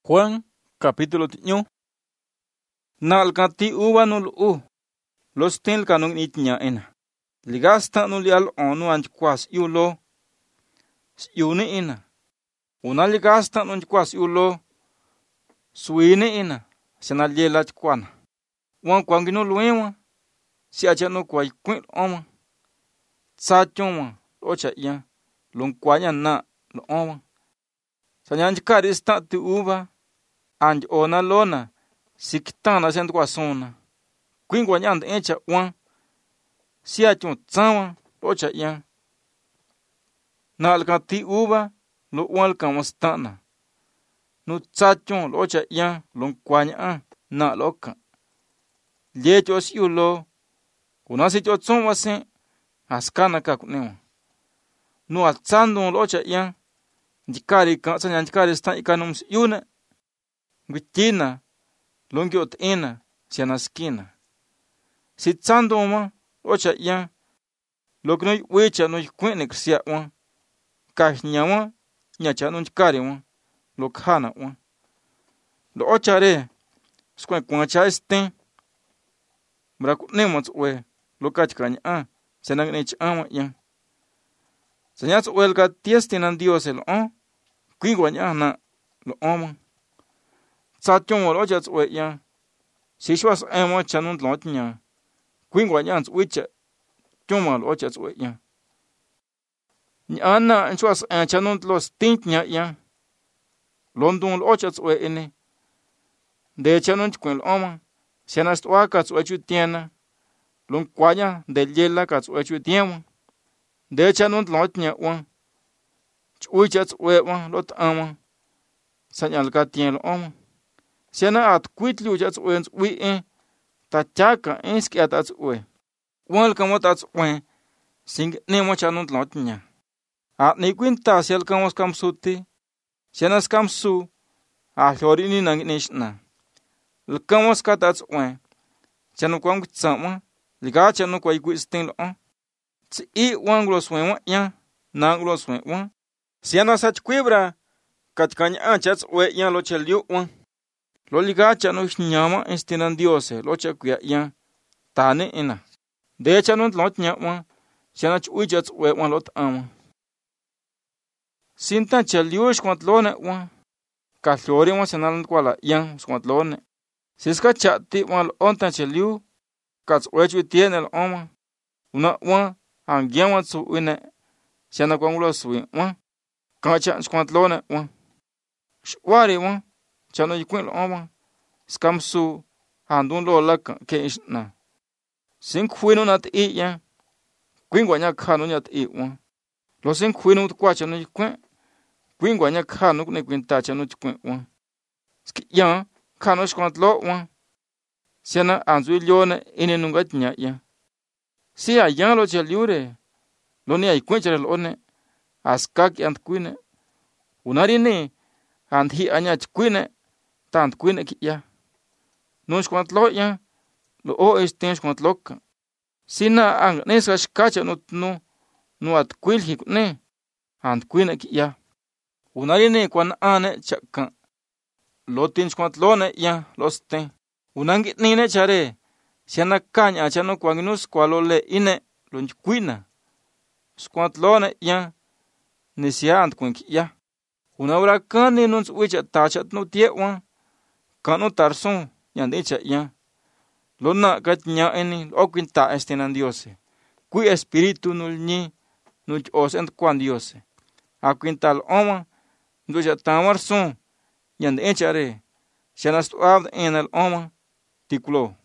Juan capítulo 1. Nalka ti uwa nul los tel kanung itnya ena. Ligasta nul yal onu anjkwas yulo yuni ena. Una ligasta nunjkwas yulo suine ena. Senalyela chkwana. Wan kwangino luewa si achano kwa ikwin oma. Tsachoma ocha ya lunkwanya na lo oma. Sanyanjkari sta ti uva anj ona lona sikitana sendo kwa sona kwingwa nyanda echa wan sia chon tsawa ocha ya nalka ti uva lo walka mostana no tsachon lo ocha ya lo kwanya na loka lecho siulo unasi cho tsonwa se askana ka kunewa no atsando lo ocha ya njikari ka sanya njikari sta ikanum yuna Gwitina, longiot ena, siana skina. Si tsando ma, ocha ya, loknoi wecha no kwene ksia wa. Kahnya wa, nyacha no chkari wa, lokhana wa. Lo ocha re, skwen kwancha este. Mrakune mo tswe, lokachkanya senang ama ya. Senyats welga tieste nan Dios el on, kwingwanya na lo oma. Tsachon lo ocha tswe ya sishwas emo chanun lotnya kwingwa nyans wicha choma lo ocha tswe ya nyana nchwas chanun los tinknya ya london lo ocha tswe ene de chanun kwen oma senas twa ka tswe chu tiena lon kwanya de yela ka tswe chu tiema de chanun lotnya wa wicha tswe wa lot ama sanyal ka tien lo oma Sena at kwitlu jats wens we tachaka enski atats we. Welcome tats we sing nemo chanut lotnya. At ne quinta sel kamos kamsuti. Senas kamsu a florini nang nishna. Lkamos katats we. Chanu kwang tsama. Liga chanu kwa iquistin on. Tsi I wanglos we ya. Nanglos we one. Siena sach quibra. Katkanya chats we yan lo chelio one. Lo ligacha no nyama estinan Diose lo chakuya ya tane ena de chanon lot nyama chana chuijats we wan lot ama sinta chaliush kwat lone wa ka flori wa sanal kwala yan kwat lone siska chati wan onta chaliu kats wechu tiene el oma una wa angyan wa su ine chana kwangulo su wa kacha kwat lone wa shwari wa chano yikwin oma skamsu handun lo la ke na sin kwino nat I ya kwingwa nya khanu nya I wa lo sin kwino kwa chano yikwin kwingwa nya khanu ne kwinta chano yikwin wa ski ya khanu shkwant lo wa sena anzu lione ine nungat nya ya si ya ya lo cheliure lo ne yikwin chere lo ne askak ant kwine unari ne anthi anya kwine tant kwine ki ya nos kwant lo ya lo o estens kwant loka sina ang nesa shkacha no at kwilhi ne ant kwine ki ya unari ne kwan ane chaka lo tins kwant lo ne ya loste unangi ne chare siana kanya chano kwanginus kwalo le ine lo kwina skwant lo ne ya ne sia ant kwin ki ya Unaura kane nuns wicha tachat no tiewa kano tarson yandecha ya lona katnya eni oquinta estenan Diose qui espiritu nul ni nuch osent kwan Diose aquintal oma nuja tamar son yandecha re shanas tuab en el oma tiklo